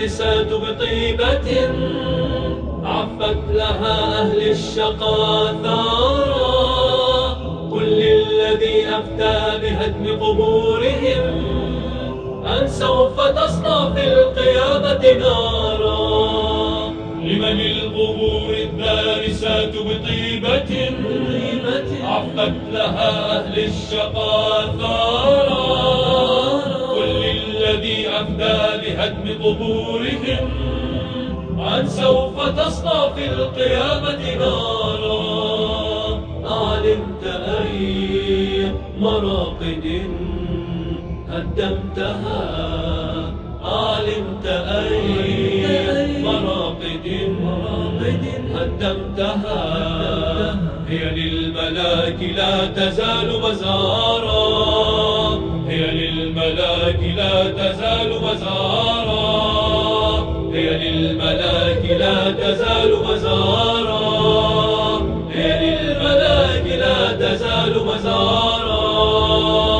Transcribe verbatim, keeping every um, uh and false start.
الدارسات بطيبة عفت لها أهل الشقا ثارا. قل للذي أفتى بهدم قبورهم أن سوف تصنع في القيامة نارا. لمن القبور الدارسات بطيبة عفت لها أهل الشقا ثارا. قل للذي أفدى بهدم قبورهم أن سوف تصنع في القيامة نارا. أعلمت أي مراقد هدمتها؟ أعلمت أي مراقد هدمتها؟ هي للملاك لا تزال مزارا. هي للملاك لا تزال مزارا. هي للملاك لا تزال مزارا. هي للملاك لا تزال مزارا.